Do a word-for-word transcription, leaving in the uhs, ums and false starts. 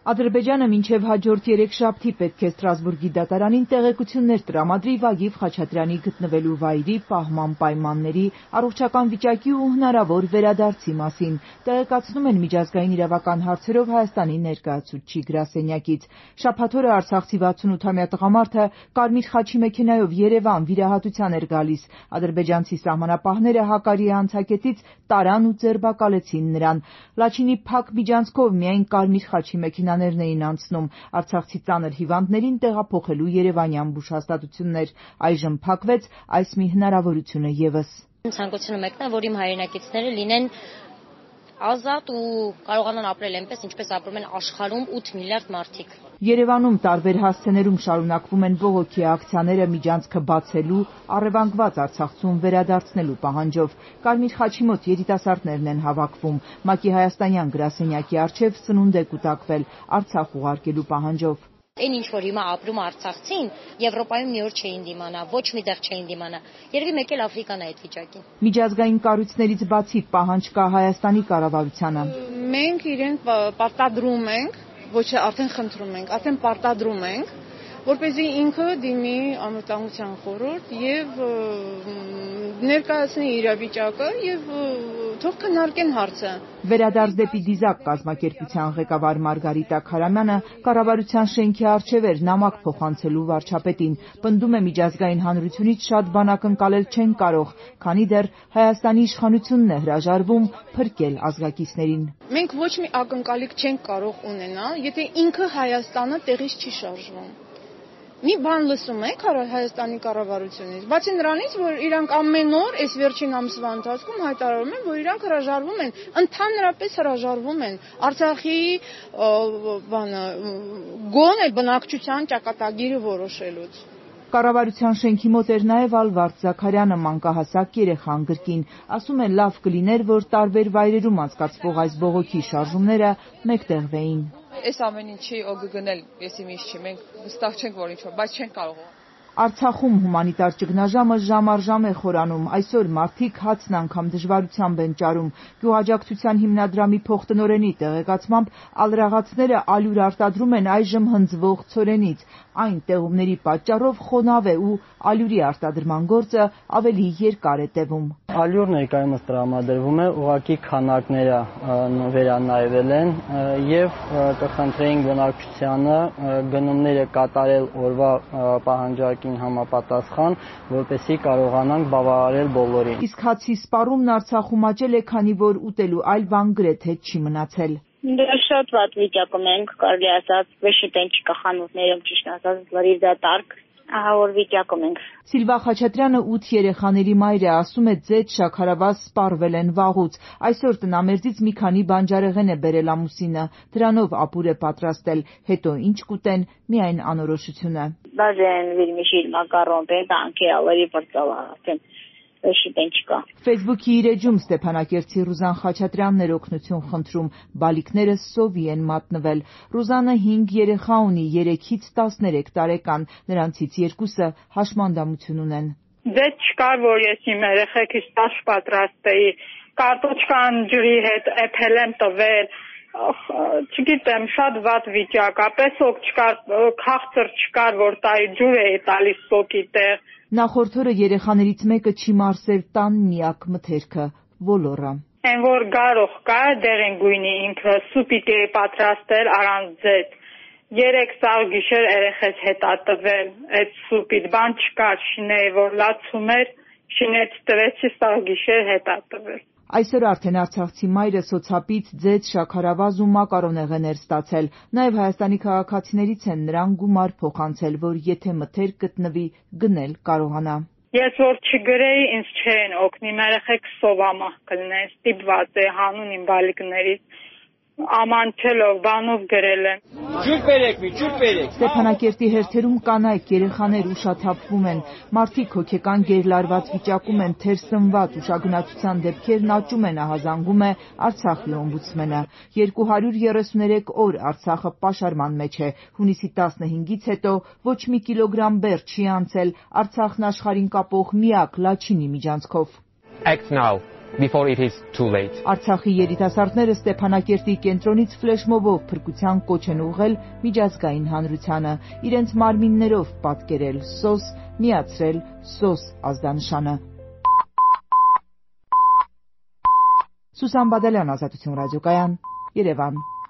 Ադրբեջանը մինչև հաջորդ երեքշաբթի պետք է Ստրասբուրգի դատարանին տեղեկություններ տրամադրի Վագիվ Խաչատրյանի գտնվելու վայրի, պահման պայմանների, առողջական վիճակի ու հնարավոր վերադարձի մասին, տեղեկացնում են միջազգային իրավական հարցերով Հայաստանի ներկայացուցչի գրասենյակից։ Շաբաթ օրը արցախցի վաթսունութամյա տղամարդը կարմիր խաչի մեքենայով Երևան վիրահատության էր գալիս։ Ադրբեջանցի սահմանապահները Հակարիա անցակետից տարան ու ձերբակալեցին նրան։ Լաչինի փակ միջանցքով միայն կարմիր խաչի մեքենաներն էին անցնում, արցախցի ծանր հիվանդներին տեղափոխելու երևանյան բուժհաստատություններ։ Այժմ փակվեց այս մի հնարավորությունը ևս։ Ցանկությունը մեկն է, որ իմ հայրենակիցները լինեն ազատ ու կարողանան ապրել այնպես, ինչպես ապրում են աշխարհում ութ միլիարդ մարդիկ։ Երևանում տարբեր հասցեներում շարունակվում են բողոքի ակցիաները միջանցքը բացելու, առևանգված Արցախցուն վերադարձնելու պահանջով։ Կարմիր խաչի մոտ երիտասարդներն են հավաքվում։ ՄԱԿ-ի հայաստանյան գրասենյակի առջև սնունդ է կուտակվել Արցախ ուղարկելու պահանջով։ Այն ինչ որ հիմա ապրում Արցախցին, Եվրոպայում մի օր չէին դիմանա, ոչ մի տեղ չէին դիմանա։ Երևի մեկ էլ Աֆրիկան է այդ վիճակին։ Միջազգային կառույցներից բացի պահանջ կա Հայաստանի կառավարությանը։ Մենք իրեն պարտադրում ենք, ոչ թե արդեն խնդրում ենք, արդեն պարտադրում ենք, որպեսզի ինքը դիմի անվտանգության խորհուրդ եւ ներկայացնի իրավիճակը եւ թող քննարկեն հարցը։ Վերադարձ դեպի Դիզակ կազմակերպության ղեկավար Մարգարիտա Քարամյանը կառավարության շենքի առջև էր նամակ փոխանցելու վարչապետին, պնդում է միջազգային հանրությունից շատ բան ակնկալել չեն կարող, քանի դեռ Հայաստանի իշխանությունն է հրաժարվում փրկել ազգակիցներին։ Մենք ոչ մի ակնկալիք չենք կարող ունենալ, եթե ինքը Հայաստանը տեղից չի շարժվում։ Մի բան լսում եք Հայաստանի կառավարությունից, բացի նրանից, որ իրանք ամեն օր այս վերջին ամսվա ընթացքում հայտարարում են, որ իրանք հրաժարվում են, ընդհանրապես հրաժարվում են Արցախի բանը գոնե բնակչության ճակատագիրը որոշելուց։ Կառավարության շենքի մոտ էր նաև Ալվարդ Զաքարյանը, մանկահասակ երեխան գրքին, ասում է լավ կլիներ, որ տարբեր վայրերում անցկացվող այս բողոքի շարժումները մեկտեղվեին։ Այս ամեն ինչի օգնել, ես իմ ինչ չի, մենք վստահ չենք, որ ինչ-որ, բայց չենք կարող։ Արցախում հումանիտար ճգնաժամը ժամ առ ժամ է խորանում, այսօր մարդիկ հացն անգամ դժվարությամբ են ճարում։ Գյուղաճակցության հիմնադրամի փոխտնօրենի տեղեկացմամբ ալրաղացները ալյուր արտադրում են այժմ հնձվող ցորենից։ Այն տեղումների պատճառով խոնավ է ու ալյուրի արտադրման գործը ավելի երկար է տևում։ Ալյուր ներկայումս տրամադրվում է, ուղղակի քանակները վերանայվել են եւ կխնդրեինք բնակչությանը գնումները կատարել օրվա պահանջարկին համապատասխան, որպեսզի կարողանանք բավարարել բոլորին։ Իսկ հացի սպառումն Արցախում աճել է, քանի որ ուտելու այլ բան գրեթե չի մնացել։ Դե շատ վատ վիճակում ենք, կարելի ասած, վեշիտեն չկա խանութներում, ճիշտ ասած, լրիվ դա տարգ, ահավոր վիճակում ենք։ Սիլվա Խաչատրյանը ութ երեխաների մայր է, ասում է ձեծ շաքարավազ սպառվել են վաղուց։ Այսօր տնամերձից մի քանի բանջարեղեն է բերել ամուսինը, դրանով ապուր է պատրաստել, հետո ինչ կուտեն, միայն անորոշությունը։ Բաժեն վիրմիշիր մակարոն, տանկի ալերի բրծալա, Վեշիտեն չկա։ Ֆեյսբուքի իր էջում Ստեփանակերտցի Ռուզան Խաչատրյանն էր օգնություն խնդրում, բալիկները սովի են մատնվել։ Ռուզանը հինգ երեխա ունի, երեքից տասներեք տարեկան, նրանցից երկուսը հաշմանդամություն ունեն։ Ձեզ չկար, որ ես իմ երեխեքից տաշ պատրաստեի, կարտոչկան ջրի հետ էփել եմ տվել, չգիտեմ, շատ վատ վիճակ, ապես օգ չկար, քաղցր չկար, որ տայի ջուր էի տալիս սոկի տեղ։ Նախորդ օրը երեխաներից մեկը չի մարսել տան միակ մթերքը՝ ոլորը։ Այն որ գարող կա, դեղին գույնի ինքը սուպիտի է պատրաստել առանց ձետ։ Երեք սաղ գիշեր երեխես հետա տվել, այդ սուպիտ բան չկար, շինեի որ լացում էր, շինեց տվեցի սաղ գիշեր հետա տվել։ Այսօր արդեն արցախցի մայրը սոցապից ձեծ, շաքարավազ ու մակարոնեղեն էր ստացել։ Նաև Հայաստանի քաղաքացիներից են նրան գումար փոխանցել, որ եթե մթերք գտնվի, գնել կարողանա։ Ես որ չգրեի, ինձ չէին օգնի, երեխեք սովամահ կլինեն, ստիպված է հանուն իմ բալիկներից։ Ամանչելով, բանով գրել են։ Ջուր բերեք մի, ջուր բերեք։ Ստեփանակերտի հերթերում կանայք, երեխաներ ուշաթափվում են, մարդիկ հոգեկան գերլարված վիճակում են, թերսնված ուշագնացության դեպքերն աճում են, ահազանգում է Արցախի օմբուդսմենը։ երկու հարյուր երեսուներեք օր Արցախը պաշարման մեջ է։ Հունիսի տասնհինգից հետո ոչ մի կիլոգրամ բեռ չի անցել Արցախն աշխարհին կապող միակ Լաչինի միջանցքով։ Act now. before it is too late. Արցախի երիտասարդները Ստեփանակերտի կենտրոնից ֆլեշմոբով փրկության կոչ են ուղղել միջազգային հանրությանը, իրենց մարմիններով պատկերել սոս, միացրել սոս ազդանշանը։ Սուսան Բադալյան, Ազատություն ռադիոկայան, Երևան։